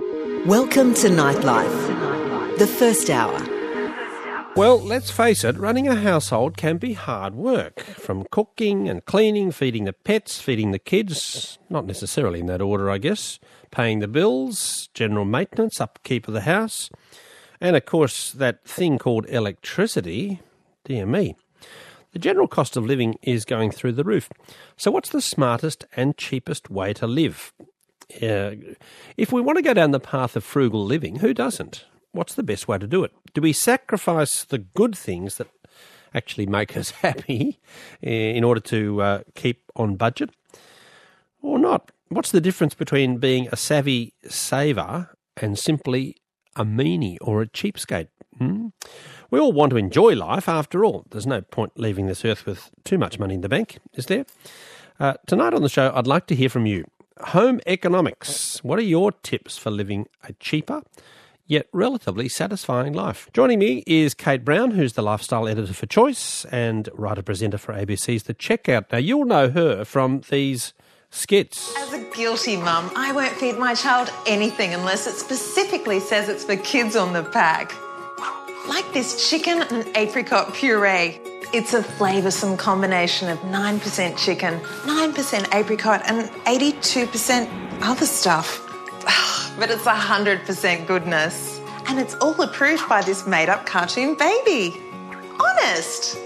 Welcome to Nightlife, the first hour. Well, let's face it, running a household can be hard work. From cooking and cleaning, feeding the pets, feeding the kids, not necessarily in that order, I guess, paying the bills, general maintenance, upkeep of the house, and of course that thing called electricity, dear me. The general cost of living is going through the roof. So what's the smartest and cheapest way to live? If we want to go down the path of frugal living, who doesn't? What's the best way to do it? Do we sacrifice the good things that actually make us happy in order to keep on budget or not? What's the difference between being a savvy saver and simply a meanie or a cheapskate? We all want to enjoy life after all. There's no point leaving this earth with too much money in the bank, is there? Tonight on the show, I'd like to hear from you. Home economics. What are your tips for living a cheaper yet relatively satisfying life? Joining me is Kate Brown, who's the lifestyle editor for Choice and writer-presenter for ABC's The Checkout. Now, you'll know her from these skits. As a guilty mum, I won't feed my child anything unless it specifically says it's for kids on the pack. Like this chicken and apricot puree. It's a flavoursome combination of 9% chicken, 9% apricot and 82% other stuff. But it's 100% goodness. And it's all approved by this made-up cartoon baby. Honest.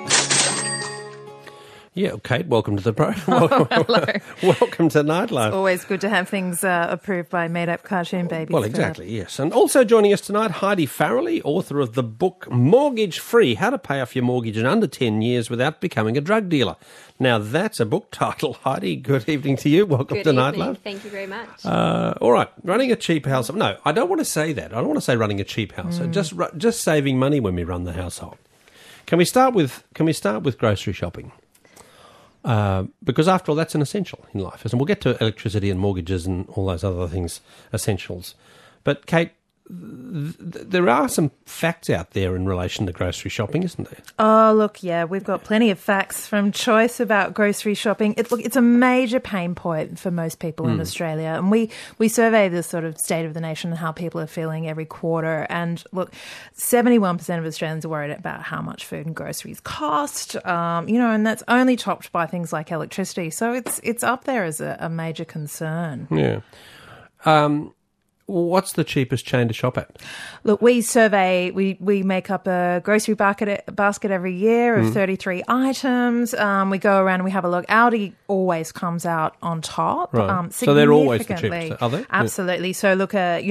Yeah, Kate, welcome to the program. Hello. Welcome to Nightlife. It's always good to have things approved by made-up cartoon babies. Well, exactly, yes. And also joining us tonight, Heidi Farrelly, author of the book Mortgage Free, How to Pay Off Your Mortgage in Under 10 Years Without Becoming a Drug Dealer. Now, that's a book title. Heidi, good evening to you. Welcome to Nightlife. Thank you very much. All right, running a cheap house. No, I don't want to say that. I don't want to say running a cheap house. Just saving money when we run the household. Can we start with grocery shopping? Because after all, that's an essential in life. And we'll get to electricity and mortgages and all those other things, essentials. But Kate, there are some facts out there in relation to grocery shopping, isn't there? Oh, look, yeah, we've got plenty of facts from Choice about grocery shopping. It's a major pain point for most people in Australia. And we survey the sort of state of the nation and how people are feeling every quarter. And look, 71% of Australians are worried about how much food and groceries cost, and that's only topped by things like electricity. So it's up there as a major concern. Yeah. What's the cheapest chain to shop at? Look, we survey, we make up a grocery basket every year of 33 items. We go around and we have a look. Aldi always comes out on top. Right. So they're always the cheapest, are they? Absolutely. Yeah. So look,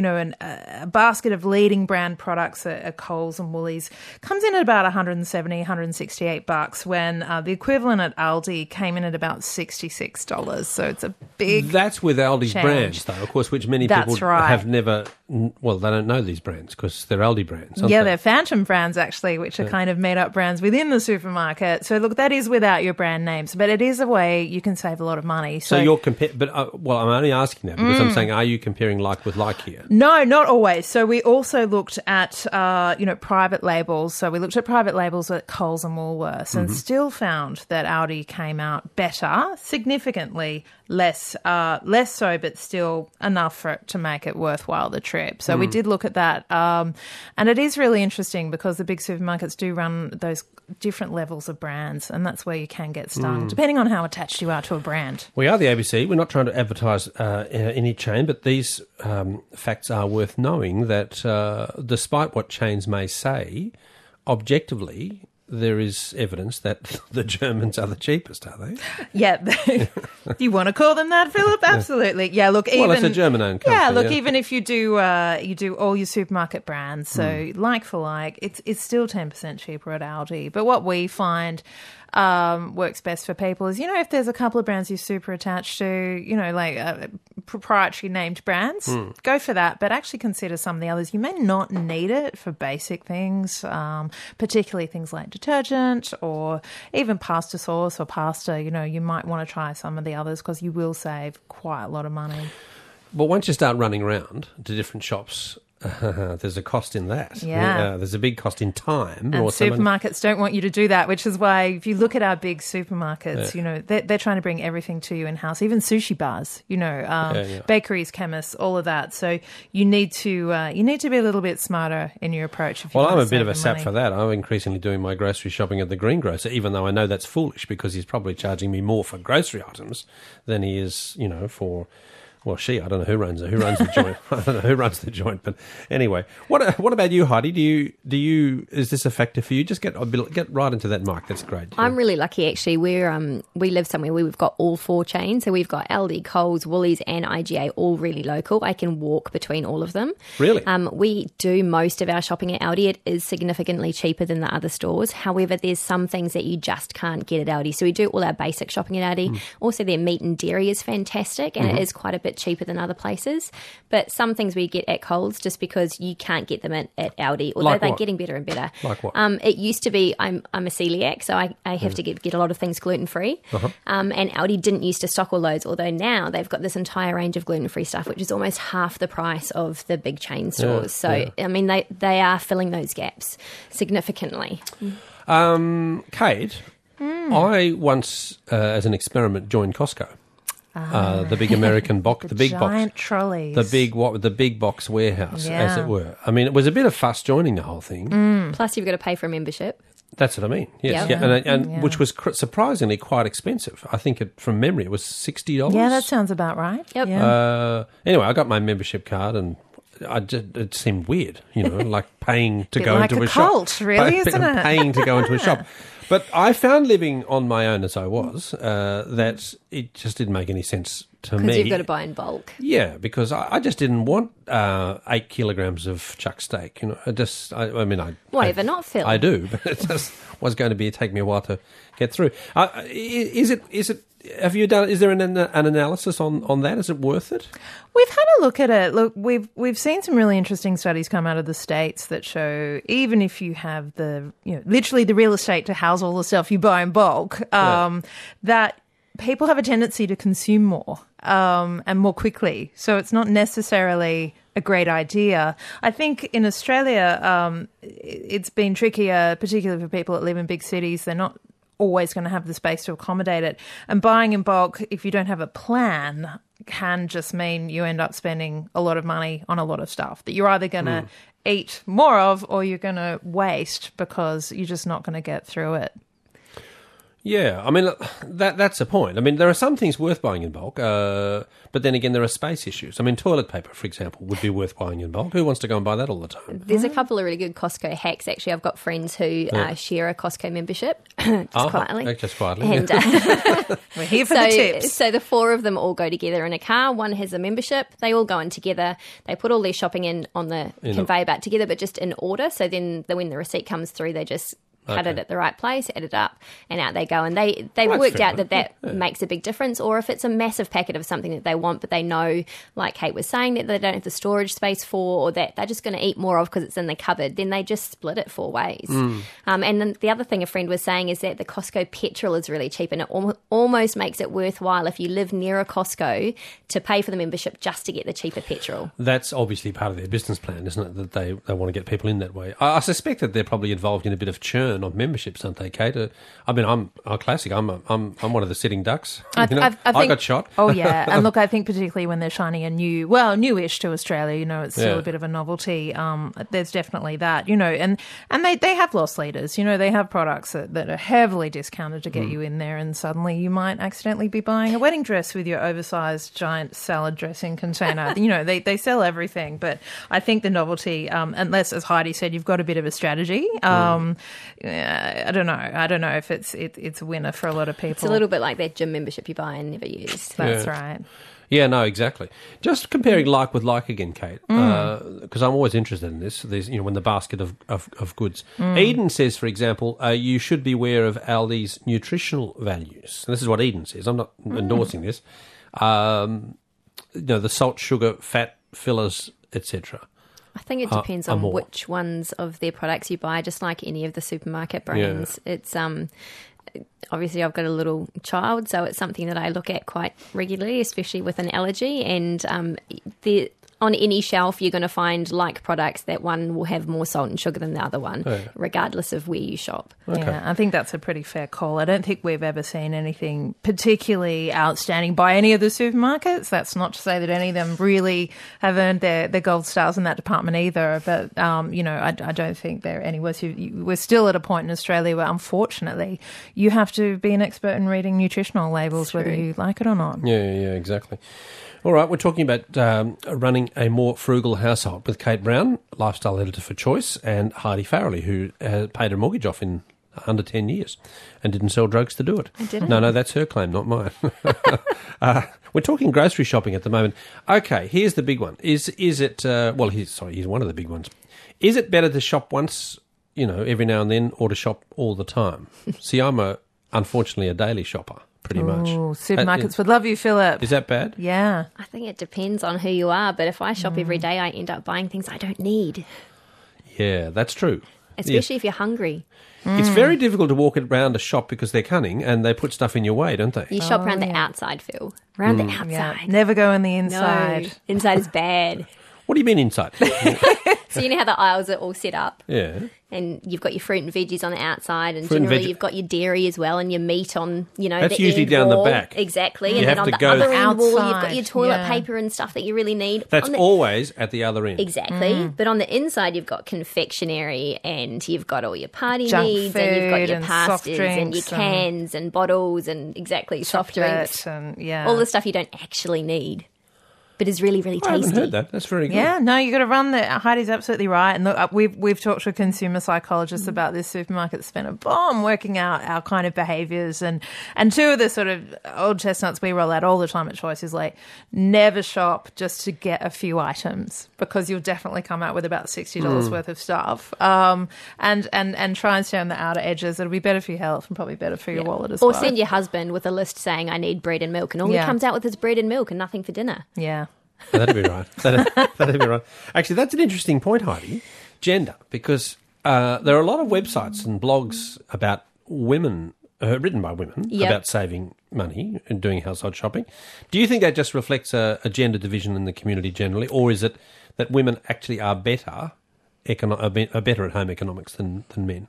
a basket of leading brand products at Coles and Woolies comes in at about $170, $168 when the equivalent at Aldi came in at about $66. So it's a big That's with Aldi's change. brands, though, of course, which many people have never, well, they don't know these brands because they're Aldi brands. Yeah, they're phantom brands, actually, which are kind of made-up brands within the supermarket. So, look, that is without your brand names, but it is a way you can save a lot of money. So you're comparing, but, I'm only asking that because I'm saying, are you comparing like with like here? No, not always. So we also looked at, private labels. So we looked at private labels at Coles and Woolworths and still found that Aldi came out better, significantly less so, but still enough for it to make it worthwhile, the trip. So we did look at that. And it is really interesting because the big supermarkets do run those different levels of brands, and that's where you can get stung, depending on how attached you are to a brand. We are the ABC. We're not trying to advertise any chain, but these facts are worth knowing that despite what chains may say, objectively, there is evidence that the Germans are the cheapest, are they? Yeah. Do you want to call them that, Philip? Absolutely. Yeah, look, even... Well, it's a German-owned company. Yeah, look, even if you do all your supermarket brands, so like for like, it's still 10% cheaper at Aldi. But what we find works best for people is, if there's a couple of brands you're super attached to, like proprietary named brands, go for that. But actually consider some of the others. You may not need it for basic things, particularly things like detergent or even pasta sauce or pasta. You might want to try some of the others because you will save quite a lot of money. But once you start running around to different shops, There's a cost in that. Yeah. There's a big cost in time. And supermarkets don't want you to do that, which is why if you look at our big supermarkets, they're trying to bring everything to you in-house, even sushi bars, bakeries, chemists, all of that. So you need to be a little bit smarter in your approach. If you Well, want I'm to a bit of save a the sap money. for that. I'm increasingly doing my grocery shopping at the greengrocer, even though I know that's foolish because he's probably charging me more for grocery items than he is, for... Well, I don't know who runs it. Who runs the joint? I don't know who runs the joint. But anyway, what about you, Heidi? Do you? Is this a factor for you? Just get right into that, Mark. That's great. I'm really lucky, actually. We live somewhere where we've got all 4 chains. So we've got Aldi, Coles, Woolies and IGA, all really local. I can walk between all of them. Really? We do most of our shopping at Aldi. It is significantly cheaper than the other stores. However, there's some things that you just can't get at Aldi. So we do all our basic shopping at Aldi. Also, their meat and dairy is fantastic and it is quite a bit cheaper than other places. But some things we get at Coles just because you can't get them at Aldi, although Like they're what? getting better and better. Like what? It used to be, I'm a celiac, so I have to get a lot of things gluten-free. And Aldi didn't used to stock all those, although now they've got this entire range of gluten-free stuff, which is almost half the price of the big chain stores. So, I mean, they are filling those gaps significantly. Kate, I once, as an experiment, joined Costco. The big American box, the big giant box, trolleys. the big box warehouse, as Yeah. it were. I mean, it was a bit of fuss joining the whole thing. Plus, you've got to pay for a membership. That's what I mean. Yes, Yeah. and which was surprisingly quite expensive. I think from memory it was $60. Yeah, that sounds about right. Yep. Yeah. Anyway, I got my membership card and. It seemed weird, like paying to Bit go like into a a shop. cult, really, isn't it? Paying to go into a shop. But I found living on my own as I was, that it just didn't make any sense to me. Because you've got to buy in bulk. Yeah, because I just didn't want 8 kilograms of chuck steak. Whatever, not Phil. I do, but it just was going to take me a while to get through. Is it? Have you done? Is there an analysis on that? Is it worth it? We've had a look at it. Look, we've seen some really interesting studies come out of the States that show even if you have literally the real estate to house all the stuff you buy in bulk, that people have a tendency to consume more and more quickly. So it's not necessarily a great idea. I think in Australia, it's been trickier, particularly for people that live in big cities. They're not always going to have the space to accommodate it. And buying in bulk, if you don't have a plan, can just mean you end up spending a lot of money on a lot of stuff that you're either going to eat more of or you're going to waste because you're just not going to get through it. Yeah, I mean, that's the point. I mean, there are some things worth buying in bulk, but then again, there are space issues. I mean, toilet paper, for example, would be worth buying in bulk. Who wants to go and buy that all the time? There's a couple of really good Costco hacks, actually. I've got friends who share a Costco membership, quietly. Just quietly. And We're here for the tips. So the 4 of them all go together in a car. One has a membership. They all go in together. They put all their shopping in on the conveyor belt together, but just in order. So then when the receipt comes through, they just cut it at the right place, add it up, and out they go. And they've worked out that makes a big difference. Or if it's a massive packet of something that they want, but they know, like Kate was saying, that they don't have the storage space for, or that they're just going to eat more of because it's in the cupboard, then they just split it 4 ways. And then the other thing a friend was saying is that the Costco petrol is really cheap, and it almost makes it worthwhile if you live near a Costco to pay for the membership just to get the cheaper petrol. That's obviously part of their business plan, isn't it? That they want to get people in that way. I suspect that they're probably involved in a bit of churn of memberships, aren't they, Kate? I mean, I'm a classic. I'm one of the sitting ducks. I got shot. Oh yeah, and look, I think particularly when they're shining a newish to Australia, it's still a bit of a novelty. There's definitely that, and they have loss leaders. They have products that are heavily discounted to get you in there, and suddenly you might accidentally be buying a wedding dress with your oversized giant salad dressing container. They sell everything, but I think the novelty, unless, as Heidi said, you've got a bit of a strategy. I don't know if it's a winner for a lot of people. It's a little bit like that gym membership you buy and never use. That's right. Yeah, no, exactly. Just comparing like with like again, Kate, because I'm always interested in this. There's, when the basket of goods. Eden says, for example, you should be aware of Aldi's nutritional values. And this is what Eden says. I'm not endorsing this. The salt, sugar, fat, fillers, etc. I think it depends on which ones of their products you buy, just like any of the supermarket brands. Yeah. It's obviously I've got a little child, so it's something that I look at quite regularly, especially with an allergy. And on any shelf, you're going to find like products that one will have more salt and sugar than the other one, regardless of where you shop. Okay. Yeah, I think that's a pretty fair call. I don't think we've ever seen anything particularly outstanding by any of the supermarkets. That's not to say that any of them really have earned their gold stars in that department either. But, I don't think they're anywhere. We're still at a point in Australia where, unfortunately, you have to be an expert in reading nutritional labels, whether you like it or not. Yeah, exactly. All right, we're talking about running a more frugal household with Kate Brown, lifestyle editor for Choice, and Heidi Farrelly, who paid her mortgage off in under 10 years and didn't sell drugs to do it. I didn't. No, that's her claim, not mine. We're talking grocery shopping at the moment. Okay, here's the big one. Is it? Here's one of the big ones. Is it better to shop once, every now and then, or to shop all the time? See, I'm unfortunately a daily shopper. Pretty much. Supermarkets would love you, Philip. Is that bad? Yeah. I think it depends on who you are, but if I shop every day, I end up buying things I don't need. Yeah, that's true. Especially if you're hungry. It's very difficult to walk around a shop because they're cunning and they put stuff in your way, don't they? You shop around the outside, Phil. Around the outside. Yeah. Never go in the inside. No, inside is bad. What do you mean inside? So you know how the aisles are all set up? Yeah. And you've got your fruit and veggies on the outside, and Fruit and generally veg- you've got your dairy as well, and your meat on, That's the usually end down the wall. back. Exactly. You And then have on to the go- other end wall, you've got Outside, your toilet yeah. paper and stuff that you really need. That's On the- always at the other end. Exactly. But on the inside, you've got confectionery, and you've got all your party Junk needs, and you've got food your and soft pastas, and your drinks cans and bottles, and soft drinks. Chocolate and, yeah. All the stuff you don't actually need, but is really, really I haven't tasty. heard that. That's very good. Yeah, no, you got to run the. Heidi's absolutely right, and look, we've talked to a consumer psychologist about this. Supermarket spent a bomb working out our kind of behaviours, and two of the sort of old chestnuts we roll out all the time at Choice is like never shop just to get a few items because you'll definitely come out with about $60 worth of stuff, and try and stay on the outer edges. It'll be better for your health and probably better for your wallet as Or well. send your husband with a list saying, I need bread and milk, and all he comes out with is bread and milk and nothing for dinner. Yeah. That'd be right. That'd be right. Actually, that's an interesting point, Heidi. Gender, because there are a lot of websites and blogs about women, written by women, Yep. about saving money and doing household shopping. Do you think that just reflects a gender division in the community generally, or is it that women actually are better at home economics than men?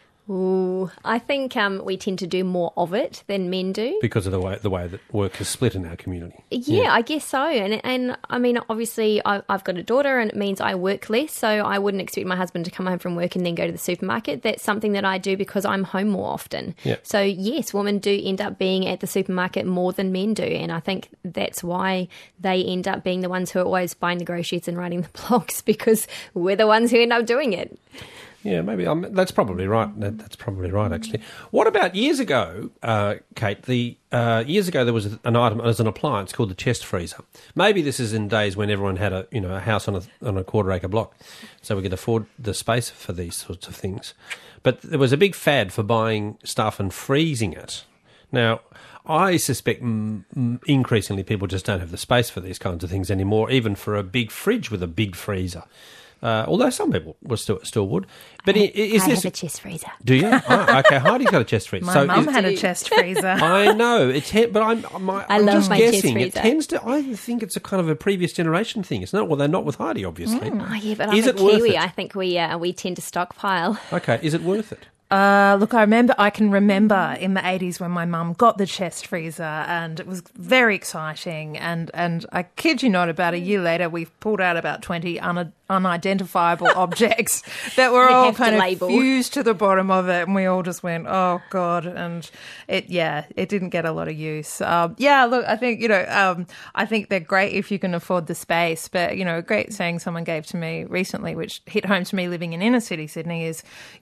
Ooh, I think we tend to do more of it than men do. Because of the way that work is split in our community. Yeah, I guess so. And I mean, obviously, I've got a daughter, and it means I work less, so I wouldn't expect my husband to come home from work and then go to the supermarket. That's something that I do because I'm home more often. Yeah. So, yes, women do end up being at the supermarket more than men do, and I think that's why they end up being the ones who are always buying the groceries and writing the blogs, because we're the ones who end up doing it. Yeah, maybe. That's probably right. That's probably right, actually. What about years ago, Kate? Years ago there was an item as an appliance called the chest freezer. Maybe this is in days when everyone had a house on a quarter-acre block, so we could afford the space for these sorts of things. But there was a big fad for buying stuff and freezing it. Now, I suspect increasingly people just don't have the space for these kinds of things anymore, even for a big fridge with a big freezer. Although some people still would. But I is this have a chest freezer. Do you? Oh, okay, Heidi's got a chest freezer. My mum had a chest freezer. I know but I'm love just my guessing. chest It freezer. tends to. I think it's a kind of a previous generation thing. It's not. Well, they're not with Heidi, obviously. Oh, yeah, but Is I'm a it worth Kiwi. it? I think we tend to stockpile. Okay, is it worth it? Look, I can remember in the 80s when my mum got the chest freezer, and it was very exciting. And I kid you not, about a year later, we pulled out about 20 unidentifiable objects that were You all have to kind of label. fused to the bottom of it, and we all just went, "Oh God!" And it didn't get a lot of use. Look, I think I think they're great if you can afford the space. But a great saying someone gave to me recently, which hit home to me living in inner city Sydney, is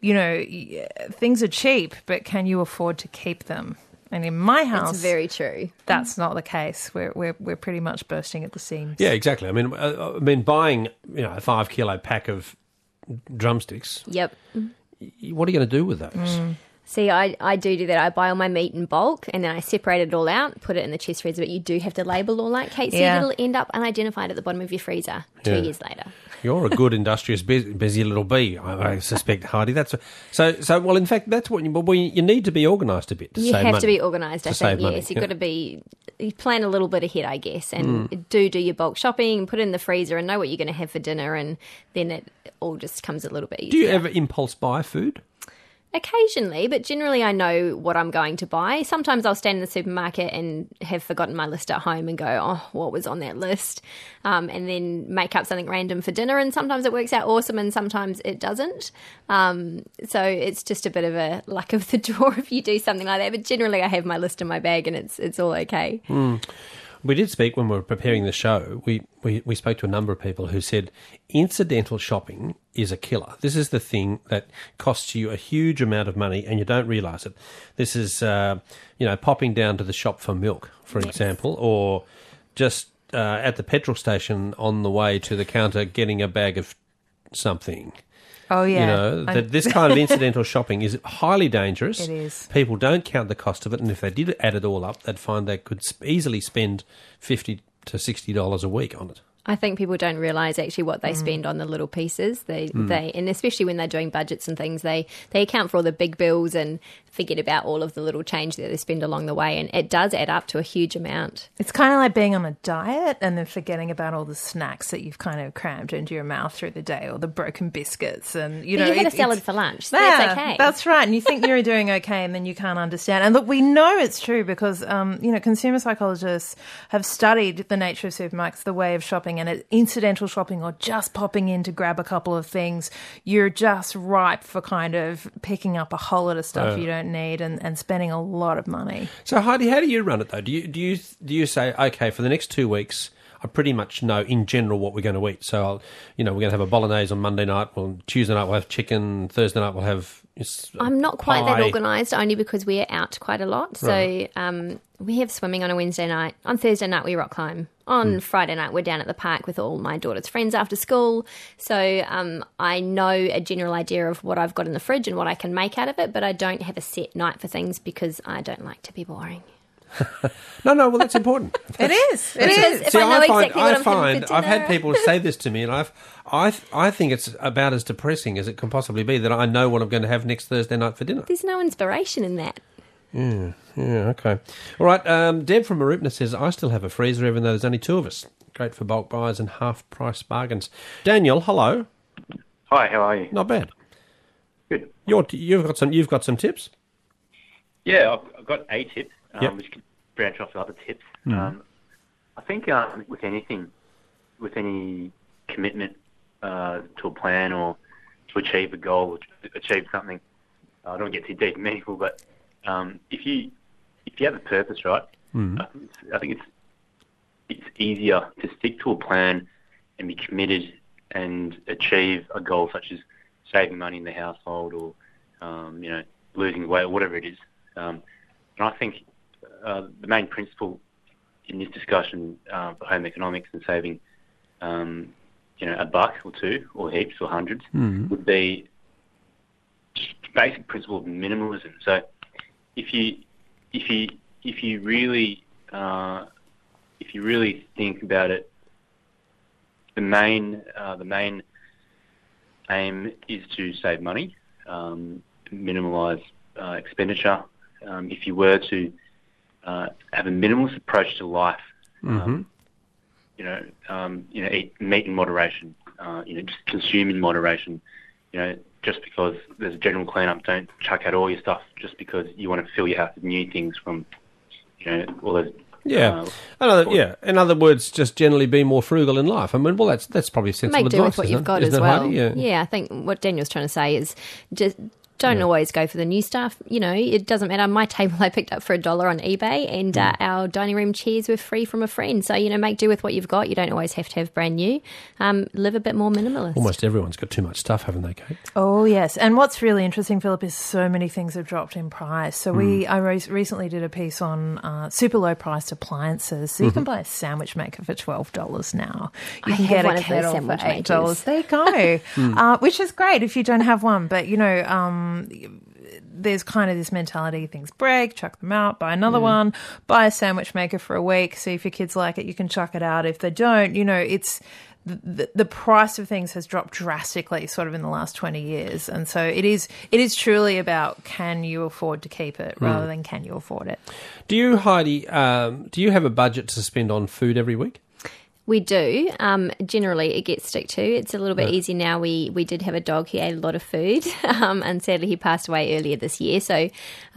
things are cheap, but can you afford to keep them? And in my house, It's very true. that's not the case. We're pretty much bursting at the seams. Yeah, exactly. I mean, buying a 5 kilo pack of drumsticks. Yep. What are you going to do with those? See, I do that. I buy all my meat in bulk and then I separate it all out, put it in the chest freezer, but you do have to label all that, Kate. So it'll end up unidentified at the bottom of your freezer 2 years later. You're a good, industrious, busy little bee, I suspect, Heidi. So. Well, in fact, that's what you need to be organised a bit. To you save have money, to be organised, I think. Money. Yes, you've got to be. You plan a little bit ahead, I guess, and do your bulk shopping, put it in the freezer, and know what you're going to have for dinner, and then it all just comes a little bit easier. Do you ever impulse buy food? Occasionally, but generally I know what I'm going to buy. Sometimes I'll stand in the supermarket and have forgotten my list at home and go, oh, what was on that list? And then make up something random for dinner. And sometimes it works out awesome and sometimes it doesn't. So it's just a bit of a luck of the draw if you do something like that. But generally I have my list in my bag and it's all okay. We did speak when we were preparing the show. We spoke to a number of people who said incidental shopping is a killer. This is the thing that costs you a huge amount of money and you don't realise it. This is, popping down to the shop for milk, for example, or just at the petrol station on the way to the counter getting a bag of something. Oh, yeah. That this kind of incidental shopping is highly dangerous. It is. People don't count the cost of it, and if they did add it all up, they'd find they could easily spend $50 to $60 a week on it. I think people don't realise actually what they spend on the little pieces. They and especially when they're doing budgets and things, they account for all the big bills and forget about all of the little change that they spend along the way, and it does add up to a huge amount. It's kind of like being on a diet and then forgetting about all the snacks that you've kind of crammed into your mouth through the day, or the broken biscuits, and but you had a salad for lunch, so that's okay. That's right, and you think you're doing okay, and then you can't understand. And look, we know it's true because consumer psychologists have studied the nature of supermarkets, the way of shopping, and incidental shopping or just popping in to grab a couple of things, you're just ripe for kind of picking up a whole lot of stuff you don't need and spending a lot of money. So Heidi, how do you run it though? Do you say, okay, for the next 2 weeks, I pretty much know in general what we're going to eat. So we're going to have a bolognese on Monday night. Well, Tuesday night we'll have chicken. Thursday night we'll have. I'm not quite pie. that organised, only because we're out quite a lot. Right. So we have swimming on a Wednesday night. On Thursday night we rock climb. On Friday night we're down at the park with all my daughter's friends after school. So I know a general idea of what I've got in the fridge and what I can make out of it, but I don't have a set night for things because I don't like to be boring. No, well, that's important. It is. If See, I know exactly what I'm having for dinner. I've had people say this to me, and I think it's about as depressing as it can possibly be that I know what I'm going to have next Thursday night for dinner. There's no inspiration in that. Yeah, okay. All right, Deb from Marupna says, I still have a freezer even though there's only two of us. Great for bulk buys and half-price bargains. Daniel, hello. Hi, how are you? Not bad. Good. You've got some tips? Yeah, I've got a tip, Yep. which can branch off to other tips. Mm. I think with anything, with any commitment to a plan or to achieve a goal or to achieve something, I don't get too deep and meaningful, but if you have a purpose, right, I think it's easier to stick to a plan and be committed and achieve a goal such as saving money in the household or losing weight or whatever it is. And I think the main principle in this discussion for home economics and saving, a buck or two or heaps or hundreds would be just the basic principle of minimalism. So if you really think about it, the main aim is to save money, minimalise expenditure. If you were to have a minimalist approach to life, eat meat in moderation, just consume in moderation. Just because there's a general clean-up, don't chuck out all your stuff just because you want to fill your house with new things from, all those. In other words, just generally be more frugal in life. I mean, well, that's probably sensible Make advice. do with what you've got as well. Heidi? Yeah, I think what Daniel's trying to say is just don't always go for the new stuff. It doesn't matter. My table I picked up for $1 on eBay, and our dining room chairs were free from a friend. So, make do with what you've got. You don't always have to have brand new. Live a bit more minimalist. Almost everyone's got too much stuff, haven't they, Kate? Oh, yes. And what's really interesting, Philip, is so many things have dropped in price. So I recently did a piece on super low-priced appliances. So you can buy a sandwich maker for $12 now. You can get a kettle for $8. There you go. Which is great if you don't have one. But, there's kind of this mentality, things break, chuck them out, buy another one, buy a sandwich maker for a week, see if your kids like it, you can chuck it out. If they don't, it's the price of things has dropped drastically sort of in the last 20 years. And so it is truly about, can you afford to keep it rather than can you afford it? Do you, Heidi, do you have a budget to spend on food every week? We do. Generally, it gets stick to. It's a little bit easy now. We did have a dog. He ate a lot of food, and sadly he passed away earlier this year. So,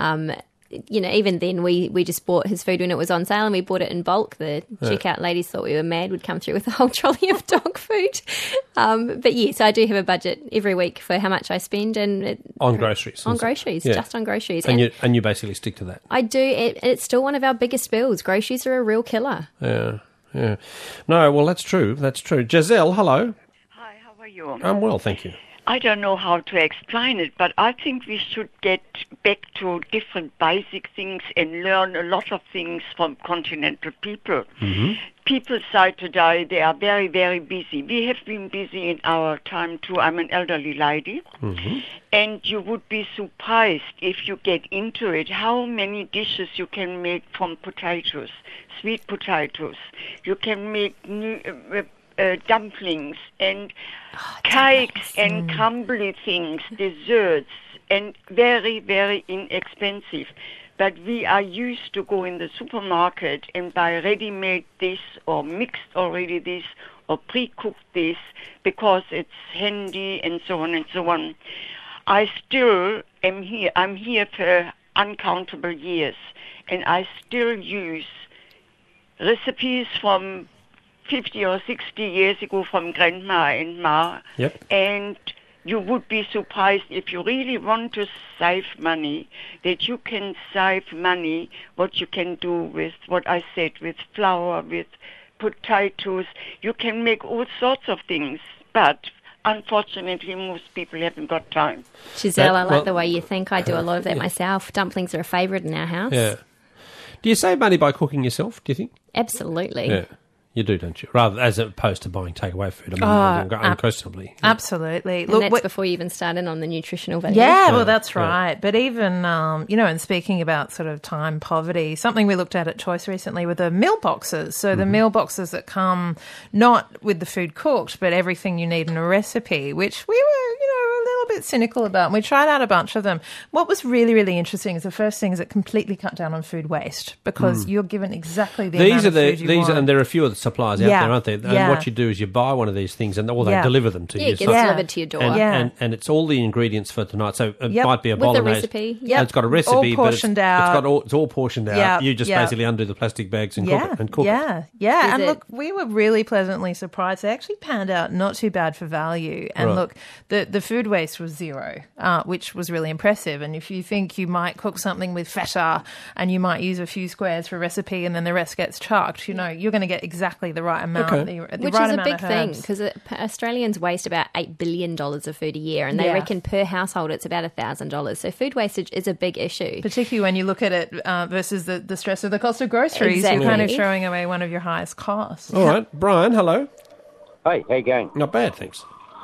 even then we just bought his food when it was on sale, and we bought it in bulk. The checkout ladies thought we were mad. We'd come through with a whole trolley of dog food. But yes, I do have a budget every week for how much I spend on groceries. On groceries, just on groceries. And you basically stick to that. I do. It's still one of our biggest bills. Groceries are a real killer. Yeah. No, well, that's true. Giselle, hello. Hi, how are you? I'm well, thank you. I don't know how to explain it, but I think we should get back to different basic things and learn a lot of things from continental people. Mm-hmm. People say today they are very, very busy. We have been busy in our time too. I'm an elderly lady. Mm-hmm. And you would be surprised if you get into it how many dishes you can make from potatoes, sweet potatoes. You can make dumplings and cakes and crumbly things, desserts, and very, very inexpensive. But we are used to go in the supermarket and buy ready-made this or mixed already this or pre-cooked this because it's handy and so on and so on. I still am here. I'm here for uncountable years, and I still use recipes from 50 or 60 years ago from Grandma and Ma. Yep. And you would be surprised if you really want to save money, that you can save money, what you can do with what I said, with flour, with potatoes. You can make all sorts of things, but unfortunately, most people haven't got time. Giselle, I like the way you think. I do a lot of that myself. Dumplings are a favourite in our house. Yeah. Do you save money by cooking yourself, do you think? Absolutely. Yeah. You do, don't you? Rather, as opposed to buying takeaway food. Unquestionably. Yeah. Absolutely. And that's before you even start in on the nutritional value. Yeah, well, that's right. Yeah. But even, and speaking about sort of time poverty, something we looked at Choice recently were the meal boxes. So the meal boxes that come not with the food cooked, but everything you need in a recipe, which we were, a little bit cynical about. And we tried out a bunch of them. What was really, really interesting is the first thing is it completely cut down on food waste because you're given exactly the amount of food you want. And there are a few of the suppliers out there, aren't there? And what you do is you buy one of these things and they deliver them to you. It gets delivered to your door. And it's all the ingredients for tonight. So it might be a bolognese. With a recipe. Yep. It's got a recipe, all portioned but it's all portioned out. Yep. You just basically undo the plastic bags and cook it. Yeah. And look, we were really pleasantly surprised. They actually panned out not too bad for value. And look, the food waste was zero, which was really impressive. And if you think you might cook something with feta and you might use a few squares for a recipe and then the rest gets chucked, you're going to get exactly the right amount. Which is a big thing because Australians waste about $8 billion of food a year, and they reckon per household it's about $1,000. So food wastage is a big issue. Particularly when you look at it versus the stress of the cost of groceries. Exactly. You're kind of throwing away one of your highest costs. All right. Brian, hello. Hey, how you going? Not bad, thanks.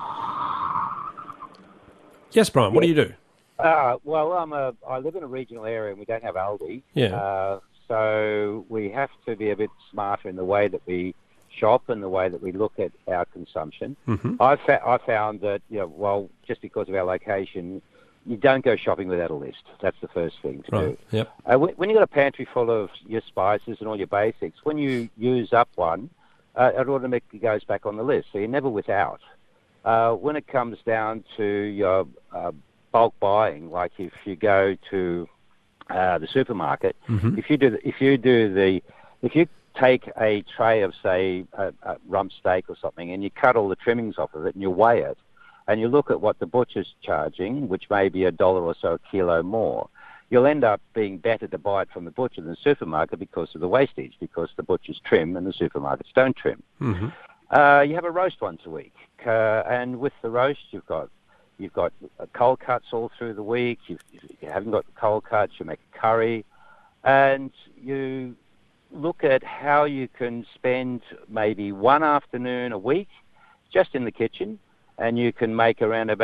Yes, Brian, what do you do? Well, I live in a regional area and we don't have Aldi. Yeah. So we have to be a bit smarter in the way that we shop and the way that we look at our consumption. Mm-hmm. I found that, just because of our location, you don't go shopping without a list. That's the first thing to do. Yep. When you've got a pantry full of your spices and all your basics, when you use up one, it automatically goes back on the list, so you're never without. When it comes down to your bulk buying, like if you go to the supermarket, if you take a tray of, say, a rump steak or something, and you cut all the trimmings off of it and you weigh it, and you look at what the butcher's charging, which may be $1 or so a kilo more, you'll end up being better to buy it from the butcher than the supermarket because of the wastage, because the butchers trim and the supermarkets don't trim. Mm-hmm. You have a roast once a week, and with the roast you've got cold cuts all through the week. You haven't got cold cuts, you make a curry, and you look at how you can spend maybe one afternoon a week just in the kitchen, and you can make around about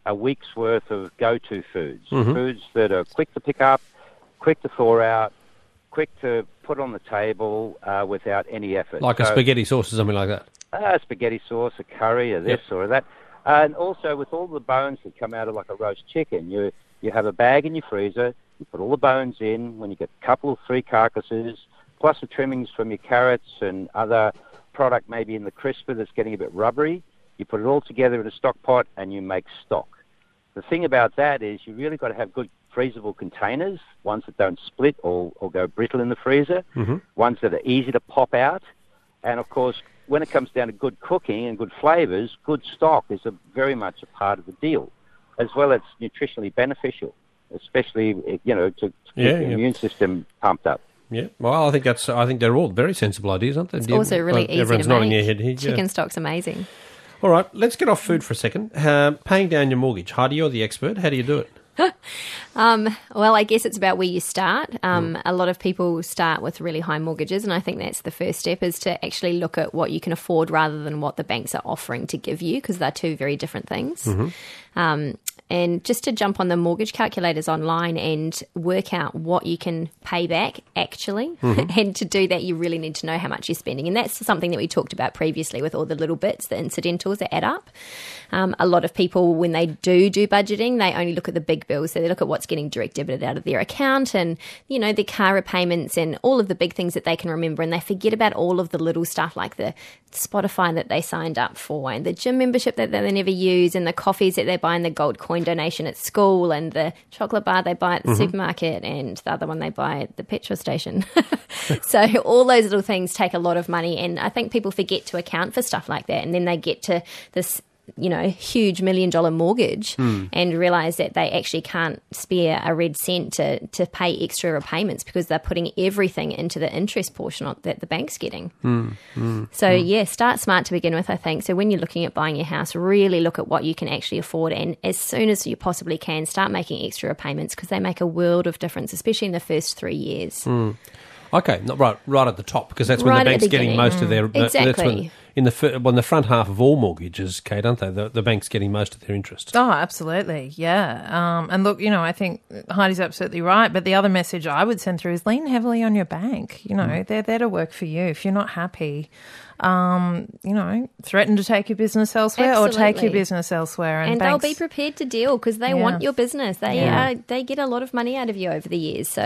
a week's worth of go-to foods, foods that are quick to pick up, quick to thaw out, quick to put on the table without any effort. Like a spaghetti sauce or something like that? A spaghetti sauce, a curry, or this or that. And also with all the bones that come out of like a roast chicken, you have a bag in your freezer, you put all the bones in, when you get a couple of 3 carcasses, plus the trimmings from your carrots and other product maybe in the crisper that's getting a bit rubbery, you put it all together in a stock pot and you make stock. The thing about that is you really got to have good freezable containers, ones that don't split or go brittle in the freezer, ones that are easy to pop out. And, of course, when it comes down to good cooking and good flavours, good stock is very much a part of the deal, as well as nutritionally beneficial, especially, to keep the immune system pumped up. Yeah, well, I think they're all very sensible ideas, aren't they? It's also really easy everyone's to make. nodding their head here. Chicken stock's amazing. All right, let's get off food for a second. Paying down your mortgage. Heidi, you're the expert. How do you do it? Well, I guess it's about where you start. A lot of people start with really high mortgages, and I think that's the first step, is to actually look at what you can afford rather than what the banks are offering to give you, because they're two very different things. And just to jump on the mortgage calculators online and work out what you can pay back actually. And to do that, you really need to know how much you're spending. And that's something that we talked about previously with all the little bits, the incidentals that add up. A lot of people, when they do budgeting, they only look at the big bills. So they look at what's getting direct debited out of their account and, their car repayments and all of the big things that they can remember. And they forget about all of the little stuff like the Spotify that they signed up for and the gym membership that they never use and the coffees that they buy and the gold coin donation at school and the chocolate bar they buy at the supermarket and the other one they buy at the petrol station. So all those little things take a lot of money, and I think people forget to account for stuff like that, and then they get to this huge $1 million mortgage and realise that they actually can't spare a red cent to pay extra repayments because they're putting everything into the interest portion that the bank's getting. Start smart to begin with, I think. So when you're looking at buying your house, really look at what you can actually afford, and as soon as you possibly can, start making extra repayments because they make a world of difference, especially in the first 3 years. Okay, right at the top, because that's when the bank's getting most of their... Exactly. That's when the front half of all mortgages, Kate, aren't they? The bank's getting most of their interest. Oh, absolutely, yeah. And look, I think Heidi's absolutely right, but the other message I would send through is lean heavily on your bank. They're there to work for you. If you're not happy, threaten to take your business elsewhere or take your business elsewhere. And they'll be prepared to deal because they want your business. They get a lot of money out of you over the years. So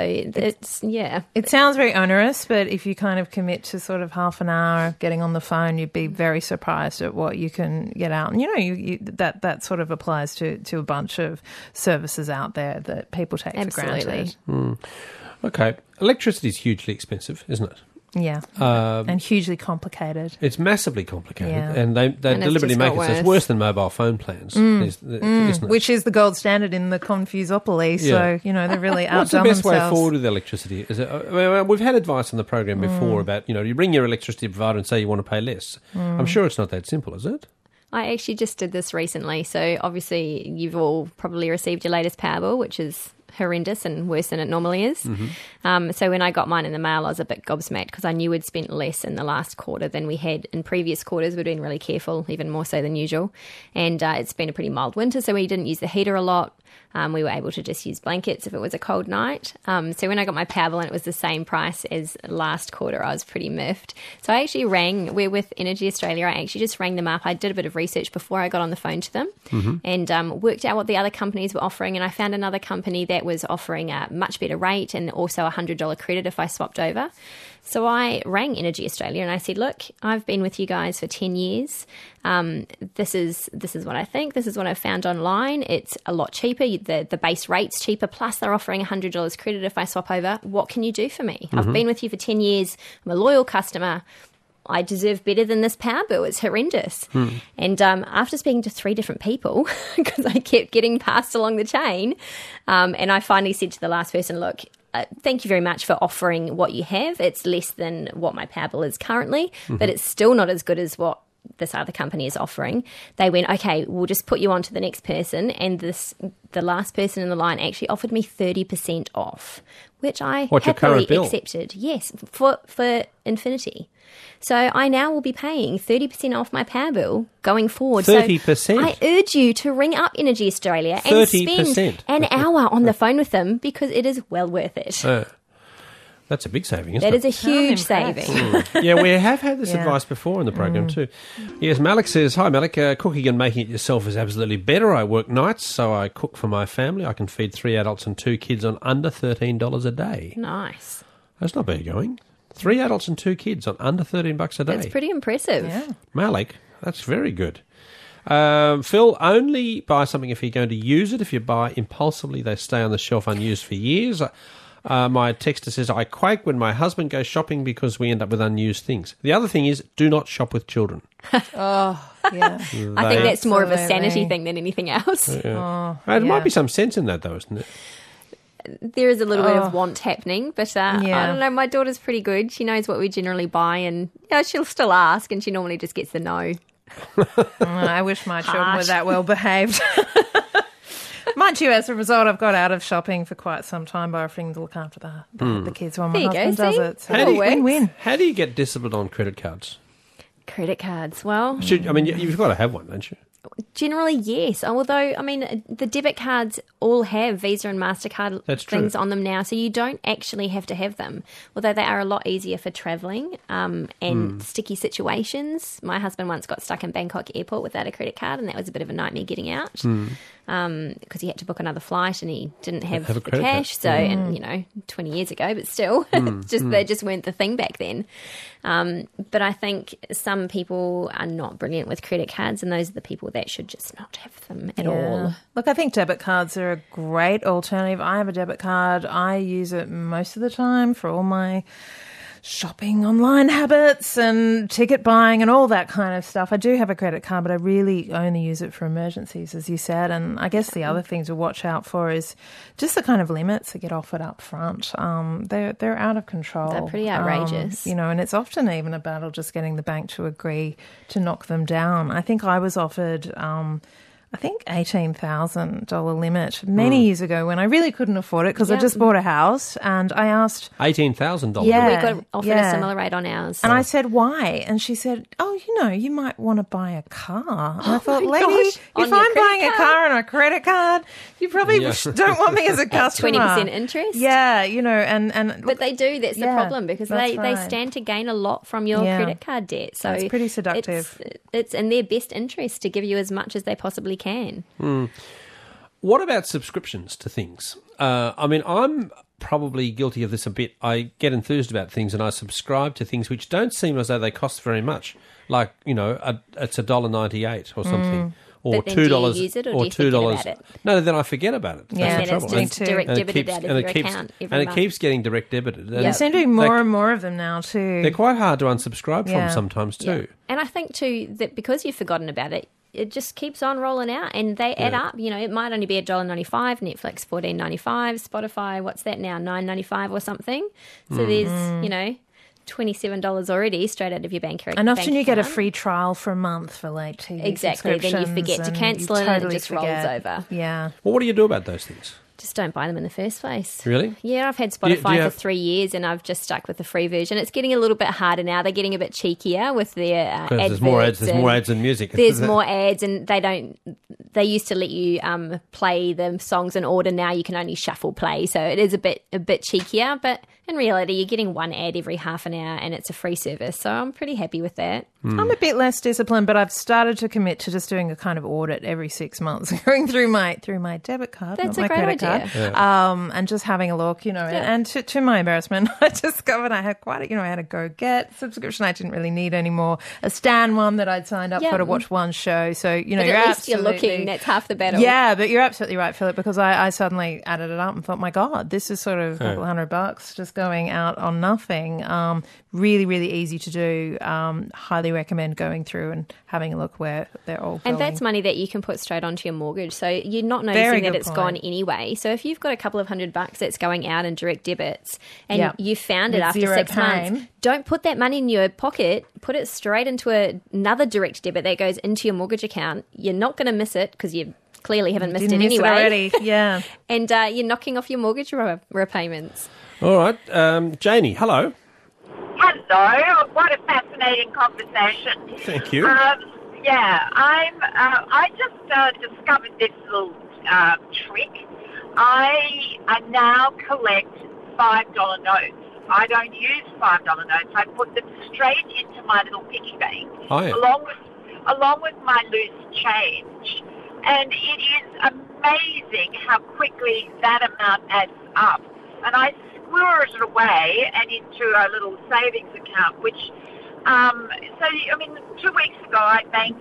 it sounds very onerous, but if you kind of commit to sort of half an hour of getting on the phone, you'd be very surprised at what you can get out. And, that sort of applies to a bunch of services out there that people take for granted. Okay. Electricity is hugely expensive, isn't it? Yeah, and hugely complicated. It's massively complicated, and they deliberately make it so it's worse than mobile phone plans, isn't it? Which is the gold standard in the Confusopoly, so, they really outdone themselves. What's the best way forward with electricity? We've had advice on the program before about, you ring your electricity provider and say you want to pay less. I'm sure it's not that simple, is it? I actually just did this recently, so obviously you've all probably received your latest power bill, which is horrendous and worse than it normally is. So when I got mine in the mail, I was a bit gobsmacked because I knew we'd spent less in the last quarter than we had in previous quarters. We've been really careful, even more so than usual. And it's been a pretty mild winter, so we didn't use the heater a lot. We were able to just use blankets if it was a cold night. So when I got my power bill and it was the same price as last quarter, I was pretty miffed. So I actually we're with Energy Australia, I actually just rang them up. I did a bit of research before I got on the phone to them and worked out what the other companies were offering. And I found another company that was offering a much better rate and also a $100 credit if I swapped over. So I rang Energy Australia and I said, look, I've been with you guys for 10 years. This is what I think. This is what I've found online. It's a lot cheaper. The base rate's cheaper. Plus they're offering $100 credit if I swap over. What can you do for me? I've been with you for 10 years. I'm a loyal customer. I deserve better than this power bill. It's horrendous. And after speaking to 3 different people, because I kept getting passed along the chain, and I finally said to the last person, look, thank you very much for offering what you have. It's less than what my power bill is currently, but it's still not as good as what this other company is offering, they went, okay, we'll just put you on to the next person. And the last person in the line actually offered me 30% off, which I happily accepted. Yes, for Infinity. So I now will be paying 30% off my power bill going forward. 30%? So I urge you to ring up Energy Australia and 30%. spend an hour on the phone with them, because it is well worth it. That's a big saving, isn't That it? is a huge saving. Yeah, we have had this advice before in the program too. Yes, Malik says, hi Malik, cooking and making it yourself is absolutely better. I work nights, so I cook for my family. I can feed 3 adults and 2 kids on under $13 a day. Nice. That's not bad going. 3 adults and 2 kids on under $13 a day. That's pretty impressive. Yeah. Malik, that's very good. Phil, only buy something if you're going to use it. If you buy impulsively, they stay on the shelf unused for years. My texter says, I quake when my husband goes shopping because we end up with unused things. The other thing is, do not shop with children. Oh, yeah. I think that's more of a sanity thing than anything else. Yeah. There might be some sense in that, though, isn't it? There is a little bit of want happening, but I don't know, my daughter's pretty good. She knows what we generally buy, and she'll still ask, and she normally just gets the no. I wish my children were that well behaved. Mind you, as a result, I've got out of shopping for quite some time by offering to look after the kids while my husband does it. So win-win. How do you get disciplined on credit cards? Credit cards, well... you've got to have one, don't you? Generally, yes. Although, I mean, the debit cards all have Visa and MasterCard things on them now, so you don't actually have to have them. Although they are a lot easier for travelling and sticky situations. My husband once got stuck in Bangkok airport without a credit card, and that was a bit of a nightmare getting out because he had to book another flight and he didn't have the cash. So, and 20 years ago, but still, they just weren't the thing back then. But I think some people are not brilliant with credit cards, and those are the people that should just not have them at all. Look, I think debit cards are a great alternative. I have a debit card. I use it most of the time for all my shopping online habits and ticket buying and all that kind of stuff. I do have a credit card, but I really only use it for emergencies, as you said. And I guess the other thing to watch out for is just the kind of limits that get offered up front. They're out of control. They're pretty outrageous. And it's often even a battle just getting the bank to agree to knock them down. I think I was offered... $18,000 limit many years ago when I really couldn't afford it because I just bought a house, and I asked... $18,000? Yeah. We got offered a similar rate on ours. And I said, why? And she said, you might want to buy a car. And I thought, lady, if I'm buying a car and a credit card, you probably don't want me as a customer. 20% interest? Yeah, and... But they do, that's the problem, because they stand to gain a lot from your credit card debt. So it's pretty seductive. It's in their best interest to give you as much as they possibly can. What about subscriptions to things? I'm probably guilty of this a bit. I get enthused about things and I subscribe to things which don't seem as though they cost very much. Like, it's $1.98 or something. Or but then $2. Do you use it, or do you forget about it? No, then I forget about it. That's the trouble. It's direct debited out of your account every month. And it keeps getting direct debited. They seem to do more and more of them now too. They're quite hard to unsubscribe from sometimes too. Yeah. And I think too that because you've forgotten about it, it just keeps on rolling out, and they add up. It might only be $1.95, Netflix $14.95, Spotify, what's that now, $9.95 or something. So there's $27 already straight out of your bank account. And often you get a free trial for a month for late TV Exactly. Then you forget to cancel it, and it just rolls over. Yeah. Well, what do you do about those things? Just don't buy them in the first place. Really? Yeah, I've had Spotify for 3 years, and I've just stuck with the free version. It's getting a little bit harder now. They're getting a bit cheekier with their adverts. There's more ads. There's more ads than music. There's more ads, and they used to let you play the songs in order. Now you can only shuffle play, so it is a bit cheekier. But in reality, you're getting one ad every half an hour, and it's a free service. So I'm pretty happy with that. I'm a bit less disciplined, but I've started to commit to just doing a kind of audit every 6 months, going through my debit card, That's not my a great credit idea. card, and just having a look, And to my embarrassment, I discovered I had I had a Go Get subscription I didn't really need anymore, a Stan one that I'd signed up for to watch one show. So but at least you're looking. That's half the battle. Yeah, but you're absolutely right, Philip, because I suddenly added it up and thought, my God, this is sort of a couple $100 just going out on nothing. Really, really easy to do. Highly recommend going through and having a look where they're all going. And that's money that you can put straight onto your mortgage. So you're not noticing that it's gone anyway. So if you've got a couple of $100 that's going out in direct debits and you found it after 6 months, don't put that money in your pocket. Put it straight into another direct debit that goes into your mortgage account. You're not going to miss it because you clearly haven't missed it anyway. It already. Yeah. And you're knocking off your mortgage repayments. All right. Janie, hello. Hello. What a fascinating conversation. Thank you. I just discovered this little trick. I now collect $5 notes. I don't use $5 notes. I put them straight into my little piggy bank, along with my loose change. And it is amazing how quickly that amount adds up. And I squirt it away and into a little savings account, which, 2 weeks ago I banked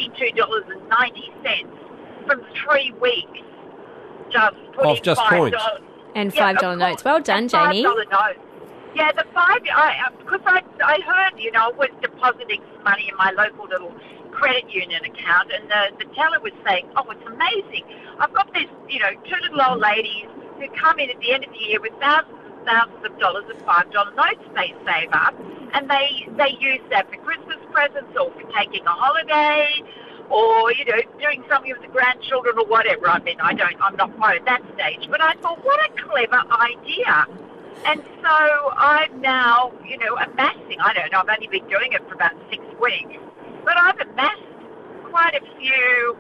$52.90 from 3 weeks. Just putting off just points. And $5 notes. Well done, Janie. $5 notes. Yeah, the because I heard, I was depositing some money in my local little credit union account, and the teller was saying, oh, it's amazing. I've got this, 2 little old ladies who come in at the end of the year with thousands and thousands of dollars of $5 notes they save up, and they use that for Christmas presents or for taking a holiday or, doing something with the grandchildren or whatever. I'm not quite at that stage. But I thought, what a clever idea. And so I'm now, amassing, I don't know, I've only been doing it for about 6 weeks, but I've amassed quite a few,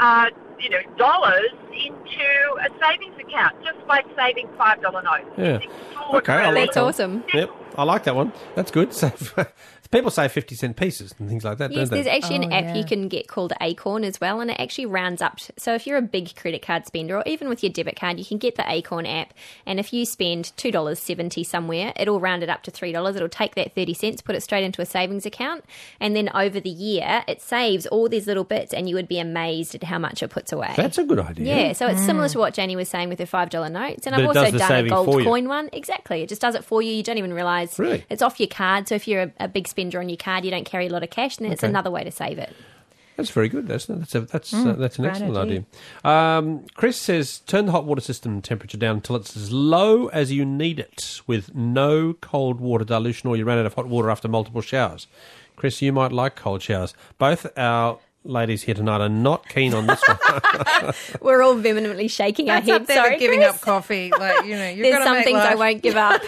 dollars into a savings account just by saving $5 notes. Yeah. Okay. That's awesome. Yep. I like that one. That's good. People say 50-cent pieces and things like that, don't they? There's actually an app you can get called Acorn as well, and it actually rounds up. So if you're a big credit card spender, or even with your debit card, you can get the Acorn app, and if you spend $2.70 somewhere, it'll round it up to $3. It'll take that 30 cents, put it straight into a savings account, and then over the year, it saves all these little bits, and you would be amazed at how much it puts away. That's a good idea. Yeah, so it's similar to what Janie was saying with her $5 notes, and I've also done a gold coin one. Exactly. It just does it for you. You don't even realise it's off your card. So if you're a big spender on your card, you don't carry a lot of cash, and then it's another way to save it. That's very good. That's an excellent idea. Chris says, turn the hot water system temperature down until it's as low as you need it, with no cold water dilution, or you run out of hot water after multiple showers. Chris, you might like cold showers. Both our ladies here tonight are not keen on this one. We're all vehemently shaking our heads. Sorry, giving Chris. up coffee. There's some things I won't give up.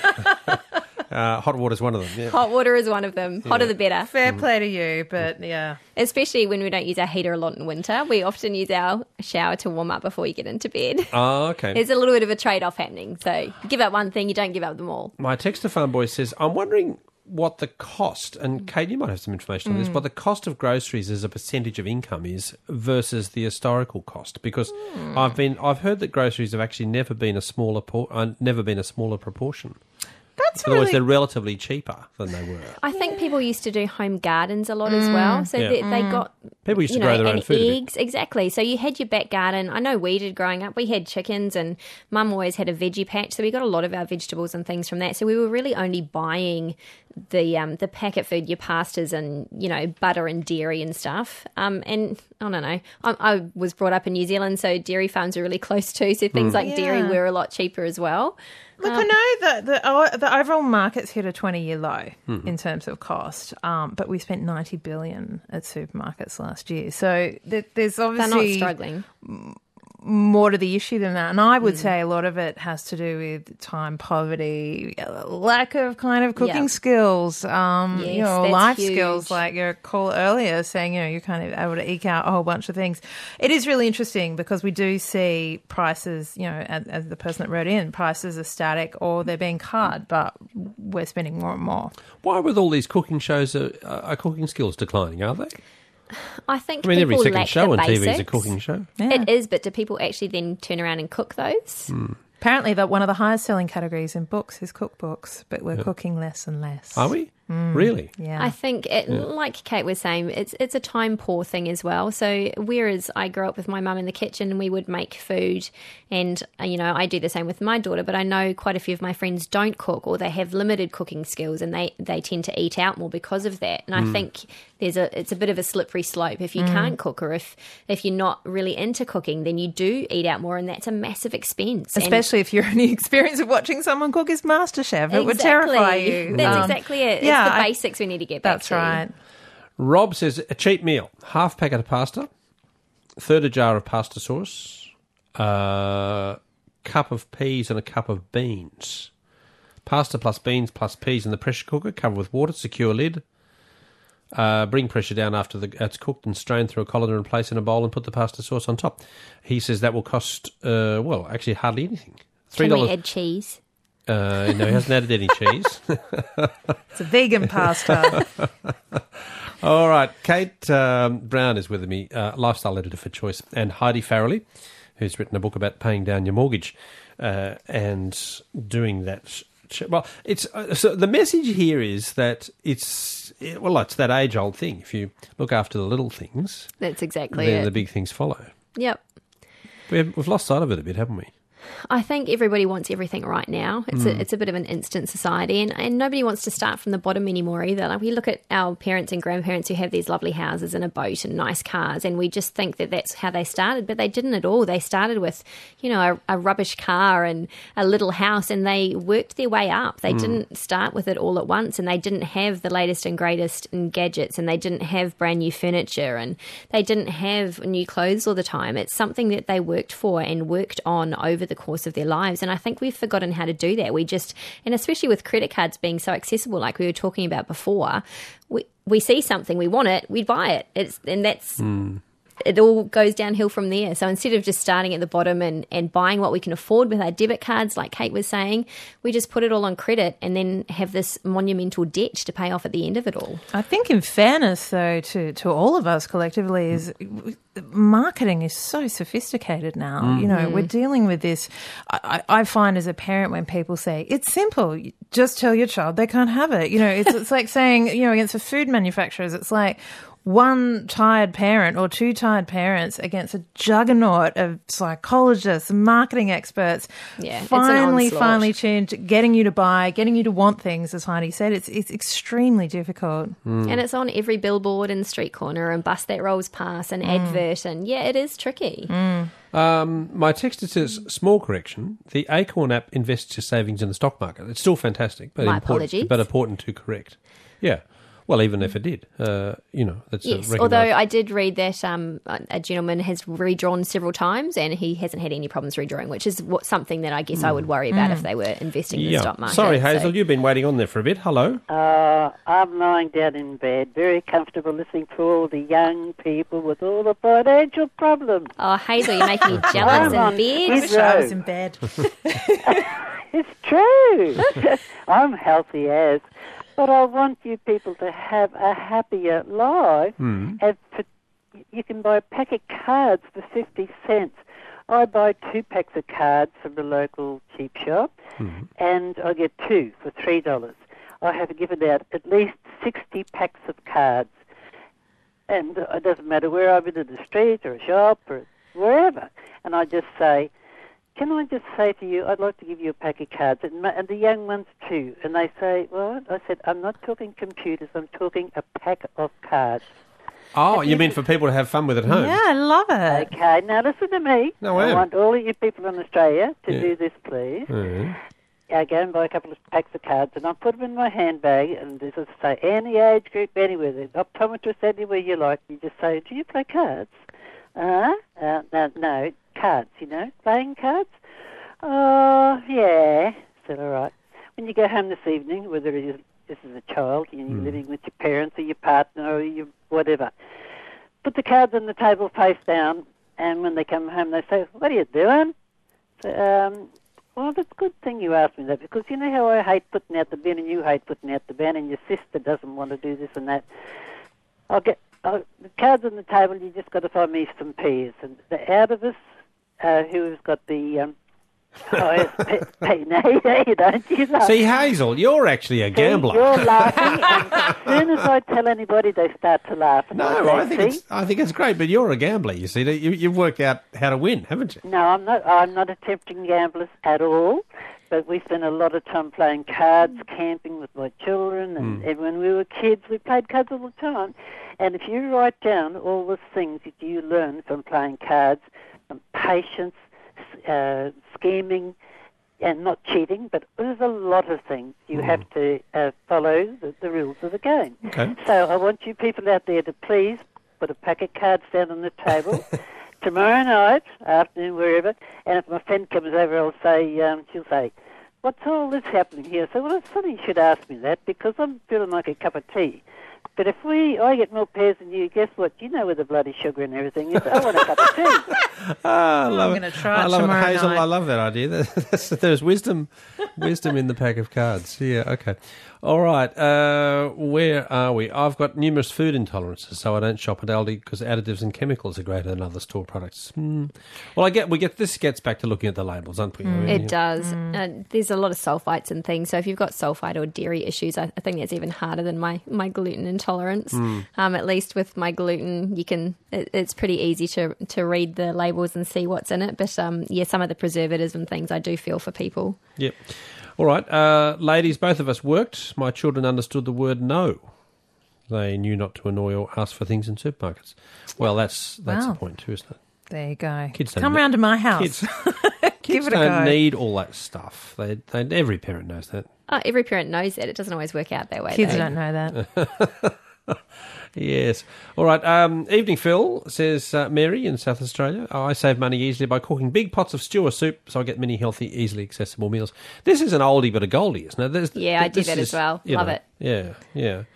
Hot water is one of them. Yeah. Hot water is one of them. Hotter the better. Fair play to you, but yeah. Especially when we don't use our heater a lot in winter. We often use our shower to warm up before you get into bed. Oh, okay. There's a little bit of a trade-off happening. So you give up one thing, you don't give up them all. My Texter Farm Boy says, I'm wondering what the cost, and Kate, you might have some information on this, what the cost of groceries as a percentage of income is versus the historical cost, because I've heard that groceries have actually never been a smaller proportion. That's Otherwise, they're relatively cheaper than they were. I think people used to do home gardens a lot as well. So they got... People used to grow their own food. Eggs, exactly. So you had your back garden. I know we did growing up. We had chickens, and Mum always had a veggie patch. So we got a lot of our vegetables and things from that. So we were really only buying the packet food, your pastas and, butter and dairy and stuff. And I don't know. I was brought up in New Zealand, so dairy farms are really close too. So things like dairy were a lot cheaper as well. Look, I know that the overall market's hit a 20-year low in terms of cost, but we spent $90 billion at supermarkets last year. So there's obviously... They're not struggling. More to the issue than that. And I would say a lot of it has to do with time poverty, lack of kind of cooking skills, life huge. Skills, like your call earlier saying, you're kind of able to eke out a whole bunch of things. It is really interesting because we do see prices, as the person that wrote in, prices are static or they're being cut, but we're spending more and more. Why with all these cooking shows are cooking skills declining, are they? I think every second lack show the on basics. TV is a cooking show. Yeah. It is, but do people actually then turn around and cook those? Apparently, that one of the highest selling categories in books is cookbooks, but we're cooking less and less. Are we? Really? Yeah. I think, like Kate was saying, it's a time poor thing as well. So whereas I grew up with my mum in the kitchen and we would make food, and I do the same with my daughter, but I know quite a few of my friends don't cook, or they have limited cooking skills, and they tend to eat out more because of that. And I think it's a bit of a slippery slope. If you can't cook, or if you're not really into cooking, then you do eat out more, and that's a massive expense. Especially if your only experience of watching someone cook is MasterChef. It would terrify you. That's exactly it. It's the basics we need to get back to. That's right. Rob says a cheap meal: half packet of pasta, third a jar of pasta sauce, cup of peas and a cup of beans. Pasta plus beans plus peas in the pressure cooker. Cover with water. Secure lid. Bring pressure down after it's cooked and strain through a colander and place in a bowl and put the pasta sauce on top. He says that will cost actually hardly anything. $3. Can we add cheese? No, he hasn't added any cheese. It's a vegan pasta. All right. Kate Brown is with me, lifestyle editor for Choice, and Heidi Farrelly, who's written a book about paying down your mortgage and doing that. Well, it's so the message here is that it's that age-old thing. If you look after the little things, that's exactly then it. The big things follow. Yep. We've lost sight of it a bit, haven't we? I think everybody wants everything right now. It's a bit of an instant society, and nobody wants to start from the bottom anymore either. Like, we look at our parents and grandparents who have these lovely houses and a boat and nice cars, and we just think that that's how they started, but they didn't at all. They started with, a rubbish car and a little house, and they worked their way up. They didn't start with it all at once, and they didn't have the latest and greatest in gadgets, and they didn't have brand new furniture, and they didn't have new clothes all the time. It's something that they worked for and worked on over the course of their lives, and I think we've forgotten how to do that. And especially with credit cards being so accessible, like we were talking about before, we see something, we want it, we buy it. It all goes downhill from there. So instead of just starting at the bottom and buying what we can afford with our debit cards, like Kate was saying, we just put it all on credit and then have this monumental debt to pay off at the end of it all. I think in fairness, though, to all of us collectively, is marketing is so sophisticated now. We're dealing with this. I find as a parent when people say, it's simple, just tell your child they can't have it. It's like saying, against the food manufacturers, it's like one tired parent or two tired parents against a juggernaut of psychologists, marketing experts, finely tuned, getting you to buy, getting you to want things, as Heidi said. It's extremely difficult. And it's on every billboard and street corner and bus that rolls past and advert, and it is tricky. My texter says, small correction, the Acorn app invests your savings in the stock market. It's still fantastic, but important to correct. Yeah. Well, even if it did, that's yes. Although I did read that a gentleman has redrawn several times and he hasn't had any problems redrawing, which is something that I guess I would worry about if they were investing in the stock market. Sorry, Hazel, you've been waiting on there for a bit. Hello. I'm lying down in bed, very comfortable, listening to all the young people with all the financial problems. Oh, Hazel, you're making me jealous in bed. I wish I was in bed. It's true. I'm healthy as. But I want you people to have a happier life. You can buy a pack of cards for 50 cents. I buy 2 packs of cards from the local cheap shop, and I get 2 for $3. I have given out at least 60 packs of cards. And it doesn't matter where I'm in the street or a shop or wherever. And I just say, can I just say to you, I'd like to give you a pack of cards, and the young ones too. And they say, what? I said, I'm not talking computers, I'm talking a pack of cards. Oh, you mean for people to have fun with at home? Yeah, I love it. Okay, now listen to me. No, I want all of you people in Australia to do this, please. Mm. I go and buy a couple of packs of cards, and I put them in my handbag, and this is say any age group, anywhere, the optometrist, anywhere you like. You just say, do you play cards? No, cards, playing cards. Oh, yeah. Said, all right. When you go home this evening, whether this is a child, and you're living with your parents or your partner or your whatever, put the cards on the table face down, and when they come home, they say, what are you doing? So, well, that's a good thing you asked me that, because you know how I hate putting out the bin and you hate putting out the bin and your sister doesn't want to do this and that. The cards on the table, you just got to find me some peers. And the out of us who has got the Oh, don't you laugh? See, Hazel, you're actually a gambler. See, you're laughing, and as soon as I tell anybody, they start to laugh. And No, I think it's great, but you're a gambler. You see, you've worked out how to win, haven't you? No, I'm not. I'm not attempting gamblers at all. But we spent a lot of time playing cards, camping with my children, and when we were kids, we played cards all the time. And if you write down all the things that you learn from playing cards, from patience, scheming, and not cheating, but there's a lot of things you have to follow the rules of the game. Okay. So I want you people out there to please put a pack of cards down on the table. Tomorrow night, afternoon, wherever, and if my friend comes over, I'll say, she'll say, "What's all this happening here?" So, well, it's funny you should ask me that, because I'm feeling like a cup of tea. But if I get more pairs than you, guess what? You know where the bloody sugar and everything is. I want a cup of tea. I love I'm it. going to try it I love it, tomorrow Hazel. night. I love that idea. There's wisdom in the pack of cards. Yeah, okay. All right, where are we? I've got numerous food intolerances, so I don't shop at Aldi because additives and chemicals are greater than other store products. Well, this gets back to looking at the labels, aren't we? It does. There's a lot of sulfites and things, so if you've got sulfite or dairy issues, I think that's even harder than my gluten intolerance. At least with my gluten, it's pretty easy to read the labels and see what's in it, but some of the preservatives and things I do feel for people. Yep. All right, ladies, both of us worked. My children understood the word no. They knew not to annoy or ask for things in supermarkets. Well, that's the point too, isn't it? There you go. Kids don't Come round to my house. Kids Give it a don't go. need all that stuff. Every parent knows that. Oh, every parent knows that. It doesn't always work out that way. Kids though. don't know that. Yes. All right. Evening Phil, says Mary in South Australia. I save money easily by cooking big pots of stew or soup, so I get many healthy, easily accessible meals. This is an oldie but a goldie, isn't it? I do that as well. Love it. Yeah, yeah.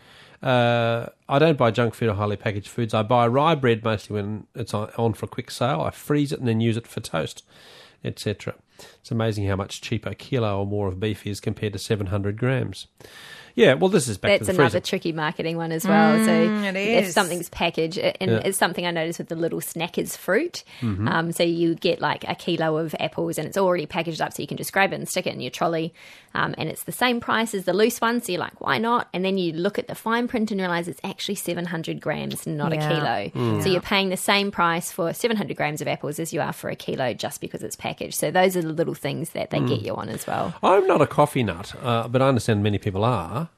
I don't buy junk food or highly packaged foods. I buy rye bread mostly when it's on for a quick sale. I freeze it and then use it for toast, etc. It's amazing how much cheaper a kilo or more of beef is compared to 700 grams. Yeah, well, this is back to the freezer. That's another tricky marketing one as well. So it is. if something's packaged, and it's something I noticed with the little Snackers fruit. So you get like a kilo of apples and it's already packaged up, so you can just grab it and stick it in your trolley. And it's the same price as the loose one, so you're like, why not? And then you look at the fine print and realise it's actually 700 grams, not a kilo. So you're paying the same price for 700 grams of apples as you are for a kilo just because it's packaged. So those are the little things that they get you on as well. I'm not a coffee nut, but I understand many people are.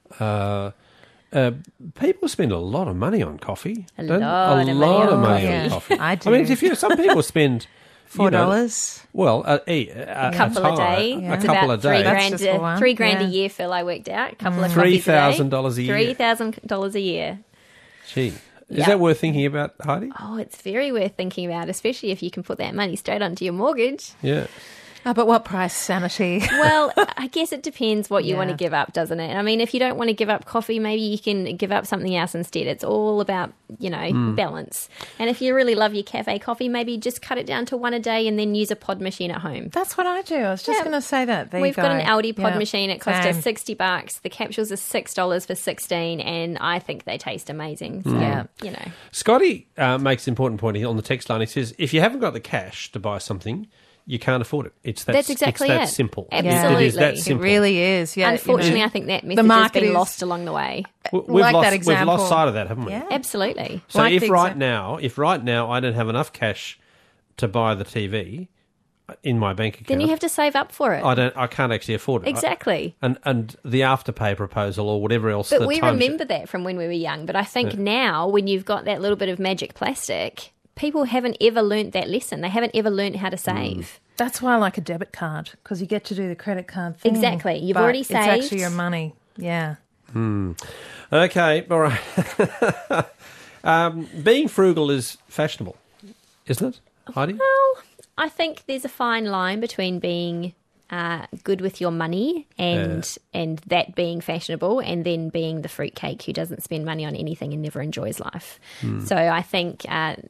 People spend a lot of money on coffee. A lot of money on coffee. I do. I mean, some people spend $4. Well, a couple a day. A It's couple about a day. $3 grand a year, Phil, I worked out. A couple of $3,000 a year. $3,000 a year. Gee. Is that worth thinking about, Heidi? Oh, it's very worth thinking about, especially if you can put that money straight onto your mortgage. Yeah. Oh, but what price, Sanity? Well, I guess it depends what you want to give up, doesn't it? I mean, if you don't want to give up coffee, maybe you can give up something else instead. It's all about, balance. And if you really love your cafe coffee, maybe just cut it down to one a day and then use a pod machine at home. That's what I do. I was just going to say that. We've got an Aldi pod machine. It costs us same. $60. The capsules are $6 for 16, and I think they taste amazing. So, Scotty makes an important point here on the text line. He says, if you haven't got the cash to buy something, you can't afford it. That's exactly it's that it. simple. Absolutely. It is that simple. It really is. Yeah. Unfortunately, I think that message has been lost along the way. We've like lost, that example. We've lost sight of that, haven't we? Yeah. Absolutely. So Like if the right now I don't have enough cash to buy the TV in my bank account, Then you have to save up for it. I can't actually afford it. Exactly. And the Afterpay proposal or whatever else. But we remember that from when we were young. But I think now, when you've got that little bit of magic plastic, people haven't ever learnt that lesson. They haven't ever learnt how to save. That's why I like a debit card, because you get to do the credit card thing. Exactly. You've but already saved. It's actually your money. Yeah. Okay, all right. Being frugal is fashionable, isn't it, Heidi? Well, I think there's a fine line between being good with your money and that being fashionable, and then being the fruitcake who doesn't spend money on anything and never enjoys life. So I think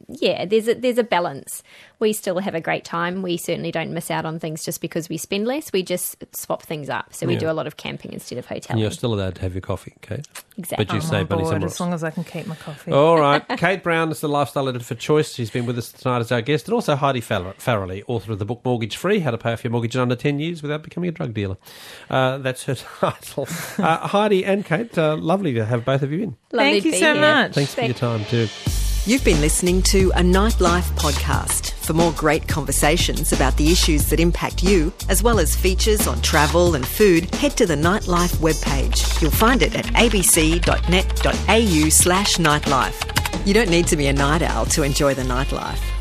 there's a balance. We still have a great time. We certainly don't miss out on things just because we spend less. We just swap things up. So we do a lot of camping instead of hoteling. And you're still allowed to have your coffee, Kate. Exactly. But you save money somewhere else. As long as I can keep my coffee. All right. Kate Brown is the lifestyle editor for Choice. She's been with us tonight as our guest. And also Heidi Farrelly, author of the book Mortgage Free, How to Pay Off Your Mortgage in Under 10 Years Without Becoming a Drug Dealer. That's her title. Heidi and Kate, lovely to have both of you in. Thank you so much. Thanks for your time too. You've been listening to a Nightlife podcast. For more great conversations about the issues that impact you, as well as features on travel and food, head to the Nightlife webpage. You'll find it at abc.net.au/nightlife. You don't need to be a night owl to enjoy the nightlife.